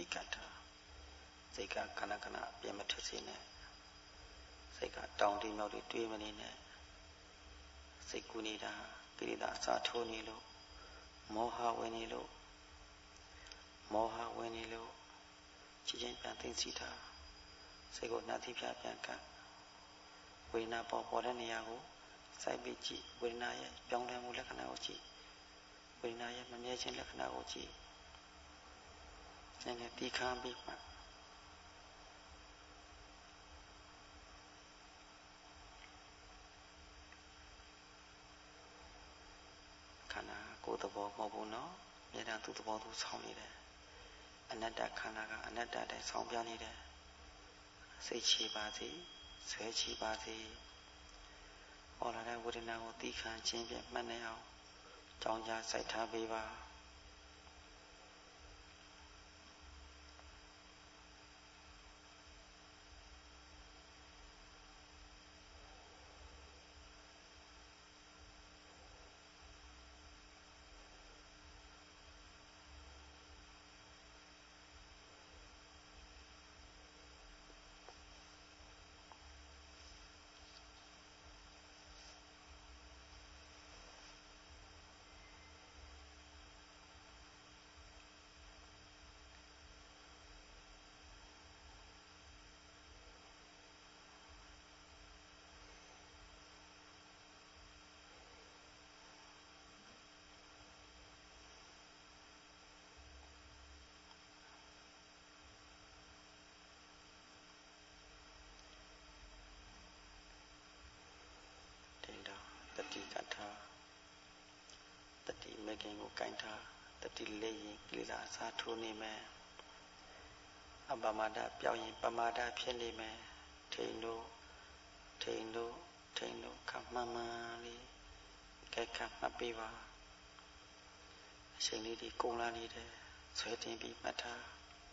တိကထာစိတ်ကခဏခဏအပြည့်မထွက်စေနဲ့စိတ်ကတောင်းတမြောက်တွေတွေးမနေနဲ့စိတ်ကူးနေတာကိလေသာအစာထိုးနေလို့မောဟဝင်နေလို့မောဟဝင်နေလို့ချစ်ချင်းပြန်သိသိတာစိတ်ကိုနှာတိပြပြန်ကပ်ဝေဒနာပေါ်ပေါ်တဲ့နေရာကိုစိုက်ပြီးကြည့်ဝေဒနာရဲ့ပြောင်းလဲမှုလက္ခဏာကိုကြည့်ဝေဒနာရဲ့မမြဲခြင်းလက္ခဏာကိုကြည့်နည်းနည်းတီးခမ်းပြီးမှခန္ဓာကိုယ်သဘောမဟုတ်ဘူးနော်မြေတံသူ့သဘောသူဆောင်းနေတယ်အနတ္တခန္ဓာကအနတ္တတည်းဆောင်းပြနေတယ်စိတ်ချပါစေဆွဲချပါစေဟောလာတဲ့ဝေဒနာကိုသိခံခြင်းဖြင့်မှတ်နေအောင်ကြောင်းကြားစိုက်ထားပေးပါတတိကထာတတိမကင်ကိုကင်ထားတတိလေးရင်ကိလေသာအစားထိုးနေမယ်အပမဒပြောင်းရင်ပမာဒဖြစ်နေမယ်ထိန်တို့ထိန်တို့ထိန်တို့ခမမှန်လေးကဲခမှတ်ပေးပါအချိန်လေးဒီကုန်လာနေတယ်ဆွဲတင်ပြီးမှတ်ထား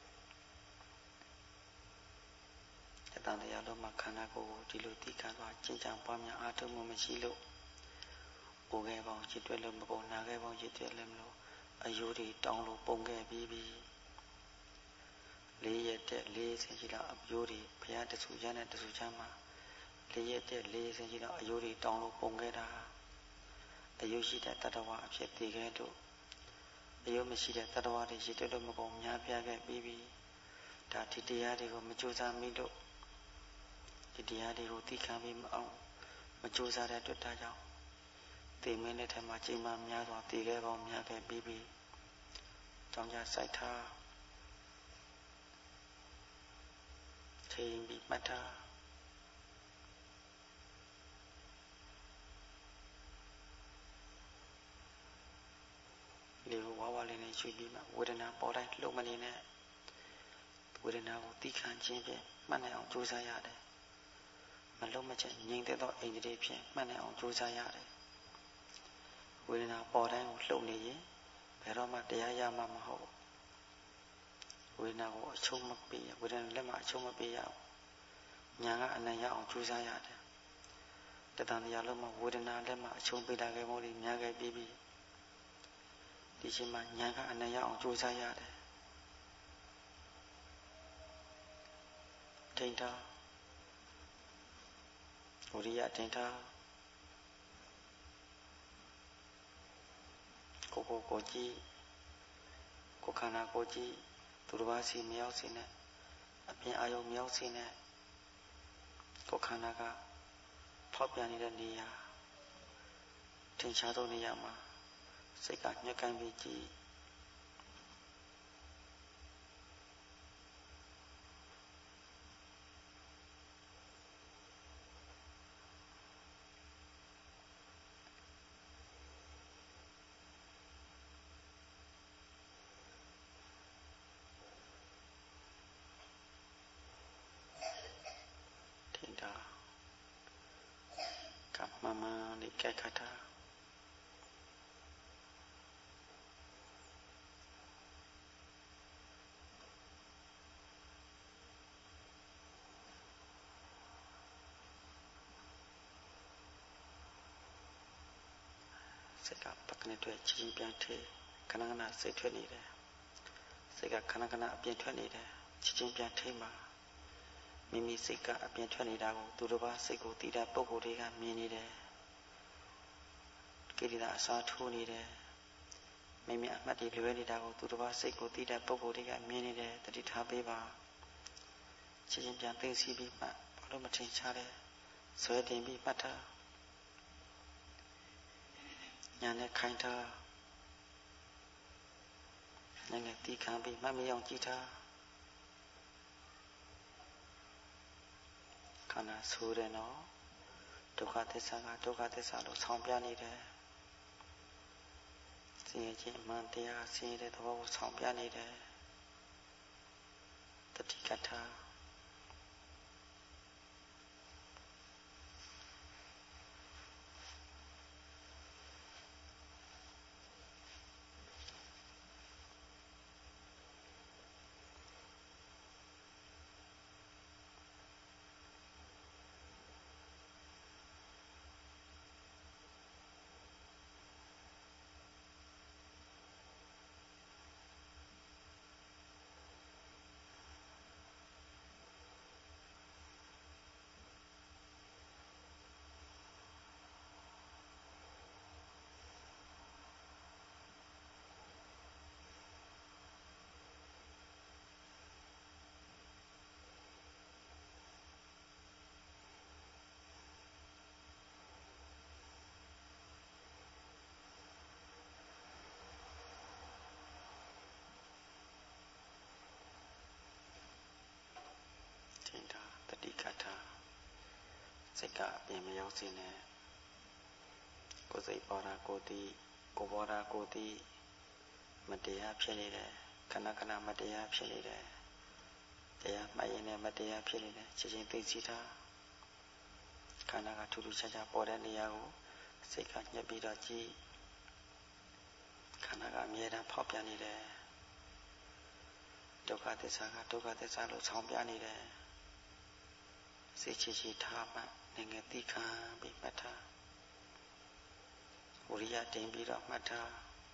တန်တရားလုံးမှာခန္ဓာကိုယ်ကိုဒီလိုသိခံသွားကျင့်ကြံပွားများအားထုတ်မှုမရှိလို့ပူခဲ့ပေါင်းရစ်တွဲလို့မပေါ်နာခဲ့ပေါင်းရစ်တွဲလည်းမလို့အယိုးတွေတောင်းလို့ပုံခဲ့ပြီးပြီးလေးရက်တဲ့လေးဆင်ကြီးလောက်အယိုးတွေဘုရားတဆူချမ်းနဲ့တဆူချမ်းမှာလေးရက်တဲ့လေးဆင်ကြီးလောက်အယိုးတွေတောင်းလို့ပုံခဲ့တာအယိုးရှိတဲ့တတ္တဝါအဖြစ်တည်ခဲ့လို့အယိုးမရှိတဲ့တတ္တဝါတွေရစ်တွဲလို့မပေါ်များပြခဲ့ပြီးပြီးဒါဒီတရားတွေကိုမကြိုးစားမိလို့ဒီတရားတွေကိုသိခံပြီးမအောင်မကြိုးစားတဲ့အတွက်ဒါကြောင့်တေမင်းတဲ့ထဲမှာချိန်မှများစွာတည်ခဲ့ပေါင်းများခဲ့ပြီးပြီးကြောင်းကြစိုက်ထားချိန်ပြီးမှတ်ထားလေဝါဝလေးနဲ့ရွှေပြီးမှဝေဒနာပေါ်တိုင်းလှုပ်မနေနဲ့ဝေဒနာကိုသိခံခြင်းဖြင့်မှတ်နိုင်အောင်ကြိုးစားရတယ်မလုံးမချက်ငြိမ်သက်သောအိန္ဒြေဖြင့်မှတ်နိုင်အောင်ကြိုးစားရတယ်ဝေဒနာပေါ်တိုင်းကိုလှုပ်နေရင်ဘယ်တော့မှတရားရမှာမဟုတ်ဝေဒနာကိုအချုံးမပေးရဝေဒနာလက်မှာအချုံးမပေးရညာကအနံ့ရအောင်ကြိုးစားရတယ်တတန်တရားလုံးမှာဝေဒနာလက်မှာအချုံးပေးလာခဲ့မို့ဒီများခဲ့ပြီးပြီးဒီချိန်မှာညာကအနံ့ရအောင်ကြိုးစားရတယ်ထိန်ထားဝိရိယထိန်ထားကိုကိုကိုကြည့်ကိုခန္ဓာကိုကြည့်သူတစ်ပါးစီမရောက်စေနဲ့အပြင်အာယုံမရောက်စေနဲ့ကိုခန္ဓာကဖောက်ပြန်နေတဲ့နေရာထင်ရှားသောနေရာမှာစိတ်ကညှက်ကိုင်းပြီးကြည့်မမလေးကဲခတ်တာစိတ်ကပကနေတွေ့ချင်းပြန်ထေခဏခဏစိတ်ထွက်နေတယ်စိတ်ကခဏခဏအပြင်ထွက်နေတယ်ချက်ချင်းပြန်ထိမှာမိမိစိတ်ကအပြင်ထွက်နေတာကိုသူတစ်ပါးစိတ်ကိုသိတဲ့ပုဂ္ဂိုလ်တွေကမြင်နေတယ်ကိလေသာအစားထိုးနေတယ်မိမိအမှတ်တွေလွဲနေတာကိုသူတစ်ပါးစိတ်ကိုသိတဲ့ပုဂ္ဂိုလ်တွေကမြင်နေတယ်တတိထားပေးပါချက်ချင်းပြန်သိသိပြီးမှဘာလို့မထင်ရှားလဲဆွဲတင်ပြီးမှတ်ထားညာနဲ့ခိုင်းထားငယ်ငယ်တီးခံပြီးမှတ်မရအောင်ကြည့်ထားခန္ဓာဆိုးတယ်နော်ဒုက္ခသစ္စာကဒုက္ခသစ္စာလို့ဆောင်းပြနေတယ်ဆင်းရဲခြင်းအမှန်တရားဆင်းရဲတဲ့သဘောကိုဆောင်းပြနေတယ်တတိကထာတတိကထာစိတ်ကအပြင်မရောက်စေနဲ့ကိုယ်စိတ်ပေါ်တာကိုယ်တည်ကိုယ်ပေါ်တာကိုယ်တည်မတရားဖြစ်နေတယ်ခဏခဏမတရားဖြစ်နေတယ်တရားမှတ်ရင်လည်းမတရားဖြစ်နေတယ်ချက်ချင်းသိသိထားခန္ဓာကထူးထူးခြားခြားပေါ်တဲ့နေရာကိုစိတ်ကညှက်ပြီးတော့ကြည့်ခန္ဓာကအမြဲတမ်းဖောက်ပြန်နေတယ်ဒုက္ခသစ္စာကဒုက္ခသစ္စာလို့ဆောင်းပြနေတယ်စိတ်ချချထားမှငငယ်သိခံပြီးမှတ်ထားဝိရိယတင်ပြီးတော့မှတ်ထား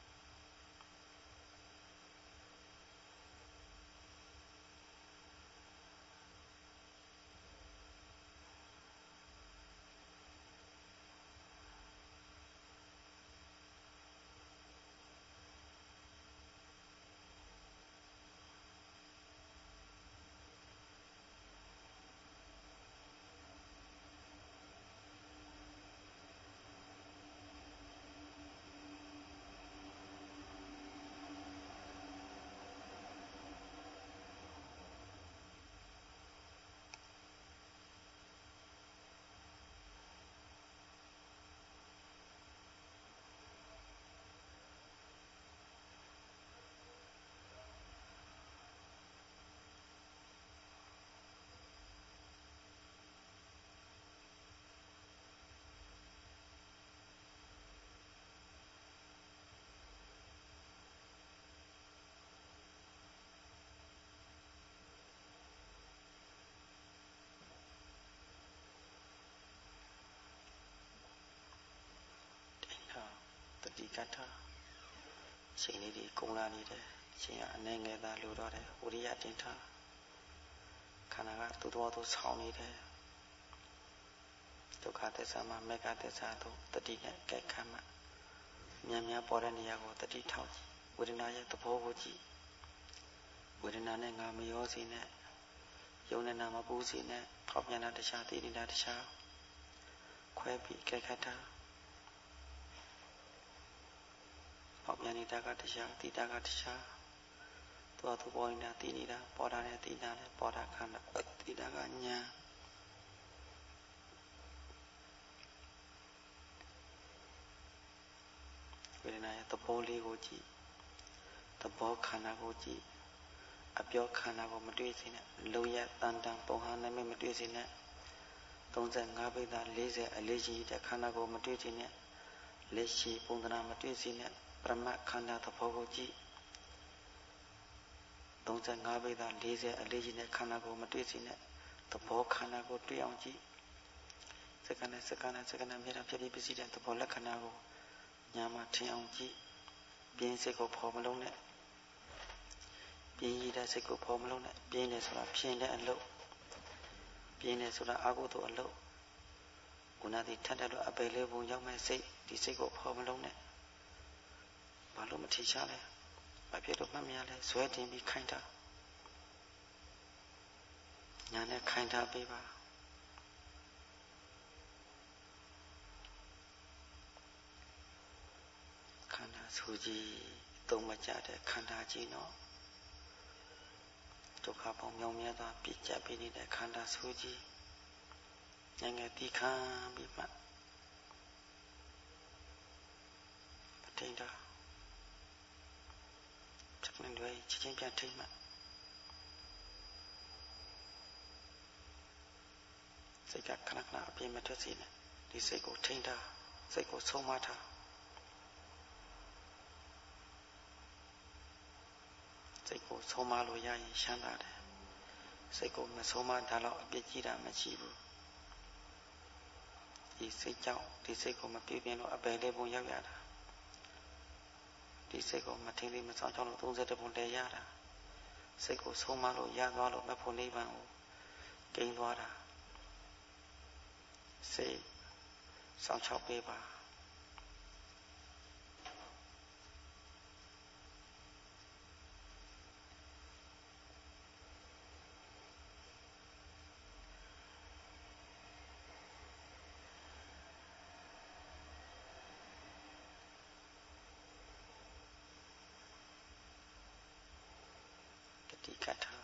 တတိကထာချိန်လေးဒီကုန်လာနေတယ်ချိန်ကအနှဲငယ်သာလိုတော့တယ်ဝိရိယတင်ထားခန္ဓာကသူ့တော်သူဆောင်းနေတယ်ဒုက္ခသစ္စာမှာမေဃသစ္စာတို့တတိနဲ့ကြိုက်ခံမှမြန်မြန်ပေါ်တဲ့နေရာကိုတတိထောက်ကြည့်ဝေဒနာရဲ့သဘောကိုကြည့်ဝေဒနာနဲ့ငါမရောစေနဲ့ယုံနဲ့နာမပူးစေနဲ့ဖောက်ပြန်တာတခြားသိနေတာတခြားခွဲပြီးကြိုက်ခတ်တာဖောက်ပြန်နေတာကတရားသိတာကတရားသူ့သူပေါ်နေတာသိနေတာပေါ်တာနဲ့သိတာနဲ့ပေါ်တာခန္ဓာသိတာကညာဝေဒနာရဲ့သဘောလေးကိုကြည့်သဘောခန္ဓာကိုကြည့်အပြောခန္ဓာကိုမတွေ့စေနဲ့လုံရတန်တန်ပုံဟာနဲ့မတွေ့စေနဲ့သုံးဆယ်ငါးပိဿလေးဆယ်အလေးရှိတဲ့ခန္ဓာကိုမတွေ့စေနဲ့လက်ရှိပုံသဏ္ဍာန်မတွေ့စေနဲ့ပရမတ်ခန္ဓာသဘောကိုကြည့်သုံးဆယ်ငါးပိဿလေးဆယ်အလေးရှိတဲ့ခန္ဓာကိုမတွေ့စေနဲ့သဘောခန္ဓာကိုတွေ့အောင်ကြည့်စက္ကန့်နဲ့စက္ကန့်နဲ့စက္ကန့်နဲ့မြေတာဖြစ်ပြီးပစ္စည်းတဲ့သဘောလက္ခဏာကိုညာမှာထင်အောင်ကြည့်ပြင်းစိတ်ကိုဖော်မလုံးနဲ့ပြင်းရတဲ့စိတ်ကိုဖော်မလို့နဲ့ပြင်းတယ်ဆိုတာဖြင်းတဲ့အလုပ်ပြင်းတယ်ဆိုတာအာဟုသောအလုပ်ခုနကထက်တယ်လို့အပေလေးပုံရောက်မဲ့စိတ်ဒီစိတ်ကိုဖော်မလို့နဲ့ဘာလို့မထီရှားလဲဘာဖြစ်လို့မှတ်မရလဲဇွဲတင်ပြီးခိုင်းတာညာနဲ့ခိုင်းတာပေးပါခန္ဓာဆိုကြီးသုံးမကြတဲ့ခန္ဓာကြီးနော်ဒုက္ခပေါင်းမြောင်မြတ်စွာပြည့်ကျပ်ပြီးနေတဲ့ခန္ဓာဆိုကြီးငယ်ငယ်တိခံပြီးမှပဋိဒါချက်နေတွေချင်းချင်းပြထိတ်မှစိတ်ကခဏခဏအပြင်းမထွက်စေနဲ့ဒီစိတ်ကိုထိန်းထားစိတ်ကိုဆုံးမထားစိတ်ကိုဆုံးမလို့ရရင်ရှမ်းသာတယ်စိတ်ကိုမဆုံးမတာတော့အပြစ်ကြီးတာမရှိဘူးဒီစိတ်ကြောင့်ဒီစိတ်ကိုမပြေးပြင်းလို့အပယ်လေးပုံရောက်ရတာဒီစိတ်ကိုမထင်းလေးမဆောင်ချောင်းလို့သုံးဆယ်တပုံလဲရတာစိတ်ကိုဆုံးမလို့ရသွားလို့မဖို့နိဗ္ဗာန်ကိုကိန်းသွားတာစိတ်ဆောင်ချောက်ပေးပါတတိကထာ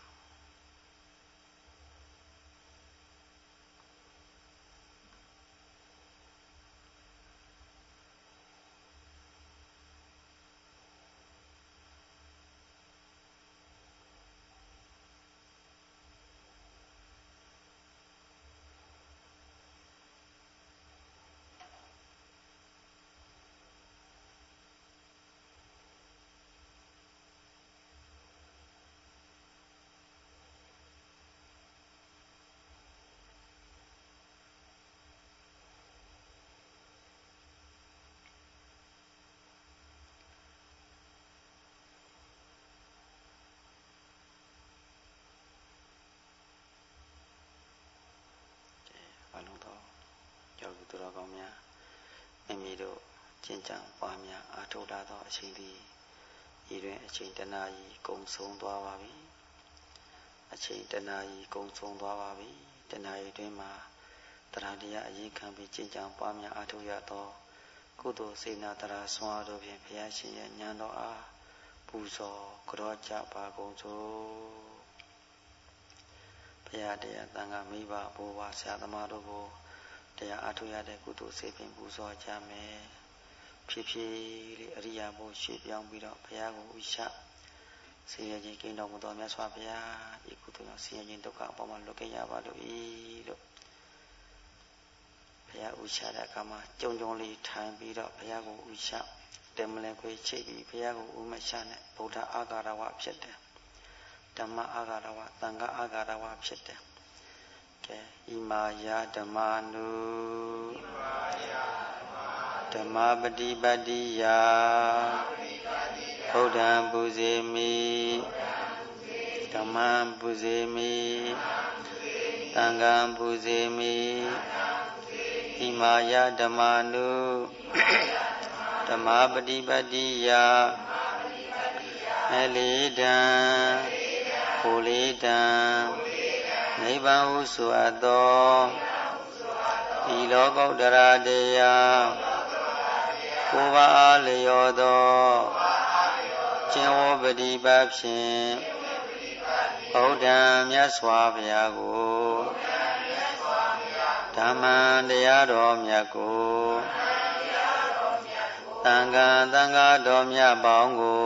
ဘာလို့တော့ယောဂီသူတော်ကောင်းများမိမိတို့ကျင့်ကြံပွားများအားထုတ်လာသောအချိန်သည်ဤတွင်အချိန်တနာရီကုံဆုံးသွားပါပြီအချိန်တနာရီကုံဆုံးသွားပါပြီတနာရီတွင်မှာတရားတရားအရေးခံပြီးကျင့်ကြံပွားများအားထုတ်ရသောကုသိုလ်စေနာတရားဆွမ်းအားတို့ဖြင့်ဘုရားရှင်ရဲ့ဉာဏ်တော်အားပူဇော်ကြောကြပါကုန်စို့ဘုရားတရားသံဃာမိဘဘိုးဘဆရာသမားတို့ကိုတရားအားထုတ်ရတဲ့ကုသိုလ်စေပင်ပူဇော်ကြမယ်ဖြည်းဖြည်းလေးအရိယာဘုရွှေ့ပြောင်းပြီးတော့ဘုရားကိုဥချဆင်းရဲခြင်းကိန်းတော်မူသောမြတ်စွာဘုရားဤကုသိုလ်ကြောင့်ဆင်းရဲခြင်းဒုက္ခအပေါ်မှာလွတ်ကင်းရပါလို့ဤလို့ဘုရားဥချတဲ့အခါမှာကြုံကြုံလေးထိုင်ပြီးတော့ဘုရားကိုဥချတယ်မလင်ခွေချိတ်ပြီးဘုရားကိုဥမချနဲ့ဗုဒ္ဓအာဂါရဝဖြစ်တယ်ဓမ္မအာဂါရဝသံဃာအာဂါရဝဖြစ်တယ်ကဲဣမာယဓမ္မာနုဓမ္မပฏิပတ်တိယဗုဒ္ဓံပူဇေမိဓမ္မံပူဇေမိသံဃံပူဇေမိဣမာယဓမ္မာနုဓမ္မပฏิပတ်တိယအလေးတံဟူလေးတံနိဗ္ဗာန်ဟုဆိုအပ်သောဤလောကုတ္တရာတရားကိုယ်ပါအားလျော်သောကျင့်ဝတ်ပฏิပတ်ဖြင့်ဗုဒ္ဓံမြတ်စွာဘုရားကိုဓမ္မံတရားတော်မြတ်ကိုသံဃာသံဃာတော်မြတ်ပေါင်းကို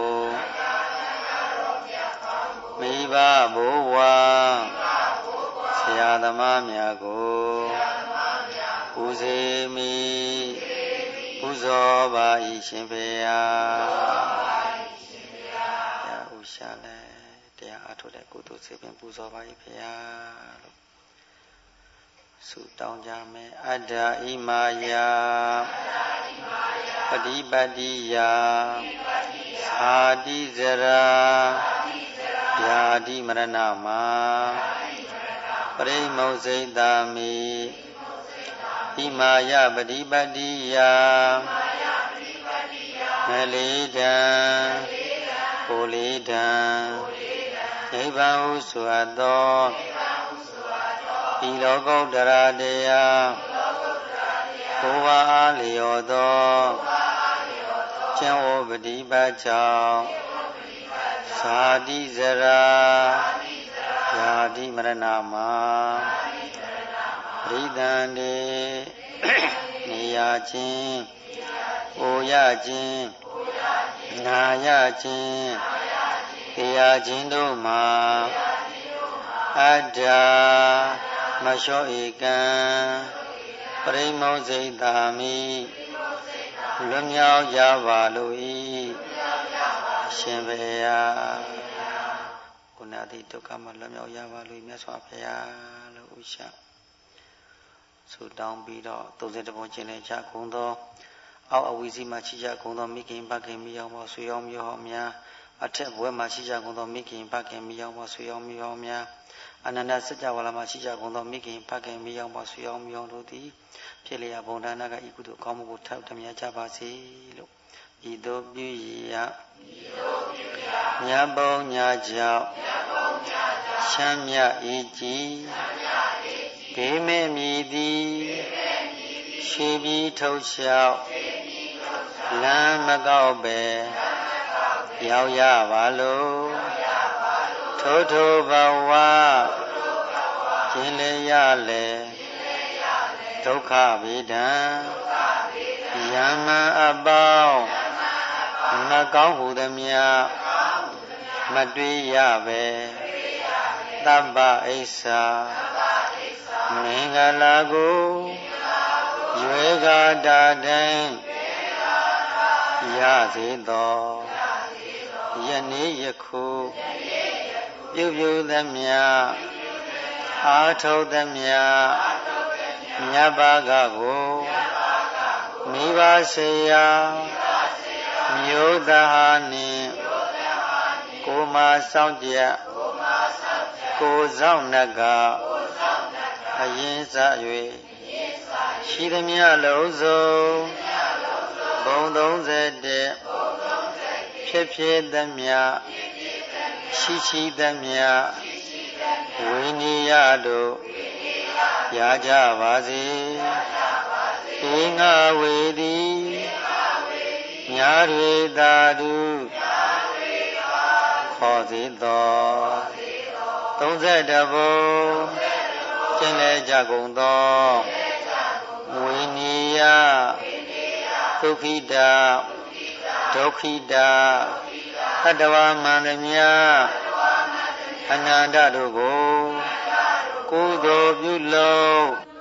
မိဘဘိုးဘွားဆရာသမားများကိုပူဇေမိပူဇော်ပါ၏ရှင်ဖေယတရားဥရှာလဲတရားအထုတ်တဲ့ကုသိုလ်စေပင်ပူဇော်ပါ၏ဖေယလို့ဆုတောင်းကြမယ်အတ္တဣမာယပฏิပတ်တိယအာတိဇရာယယာတိမရဏမာပရိမုဇိတာမိဣမာယပฏิပတ္တိယမလေးတံကိုလေးတံနိဗ္ဗာန်ဟုဆိုအပ်သောဤလောကုတ္တရာတရားကိုယ်ဝါအားလျော်သောကျင့်ဝတ်ပฏิပတ်ကြောင့်ဇာတိဇရာဇာတိမရဏမှာပရိသန္တိနေရခြင်းအိုရခြင်းနာရခြင်းသိရခြင်းတို့မှာအတ္တမလျှော့ဧကံပရိမောဇိတာမိလွတ်မြောက်ကြပါလို၏ရှင်ဘုရားကုဏတိဒုက္ခမှာလွတ်မြောက်ရပါလိုမြတ်စွာဘုရားလို့ဥရှာဆုတောင်းပြီးတော့သုံးဆယ်တပုံကျင့်နေကြကုန်သောအောက်အဝီစီမှာရှိကြကုန်သောမိခင်ဖခင်မိအောင်ပါဆွေအောင်မျိုးဟောများအထက်ဘဝမှာရှိကြကုန်သောမိခင်ဖခင်မိအောင်ပါဆွေအောင်မျိုးဟောများအနန္တစัจ java လာမှာရှိကြကုန်သောမိခင်ဖခင်မိအောင်ပါဆွေအောင်မျိုးတို့သည်ဖြစ်လျက်ဘုံဒါနကဤကုသိုလ်ကောင်းမှုကိုထောက်တမြတ်ကြပါစေလို့ဤသို့ပြုရမြတ်ဘုံညာကြောင့်ချမ်းမြဤကြည်ဘေးမဲ့မြည်သည်ရှေးပြီးထုတ်လျှောက်လမ်းမကောက်ပဲရောက်ရပါလို့ထိုးထိုးဘဝကျင်လေရလေဒုက္ခဗေဒံယမံအပေါင်းမကောင်းဟုသမျှမတွေ့ရပဲသဗ္ဗအိစ္ဆာမင်္ဂလာကိုရွေကတာတိုင်းရစေသောယနေ့ယခုပြုပြုသမျှအာထုတ်သမျှမြတ်ဘာကကိုမိဘဆေယာမျိုးသားနှင့်ကိုမဆောင်ကြကိုဆောင်နကအရင်စ၍ရှိသမျှလုံးစုံဘုံသုံးဆယ်တည်းဖြစ်ဖြစ်သမျှရှိရှိသမျှဝိနည်းရတို့ရကြပါစေဧငါဝေသည်ညာတွေသာတုခေါ်စေသောသုံးဆယ်တဘုံကျင့်လေကြကုန်သောဝိနည်းယဒုက္ခိတဒုက္ခိတတတဝမန္တမြအနန္တတို့ကိုကုသိုလ်ပြုလို့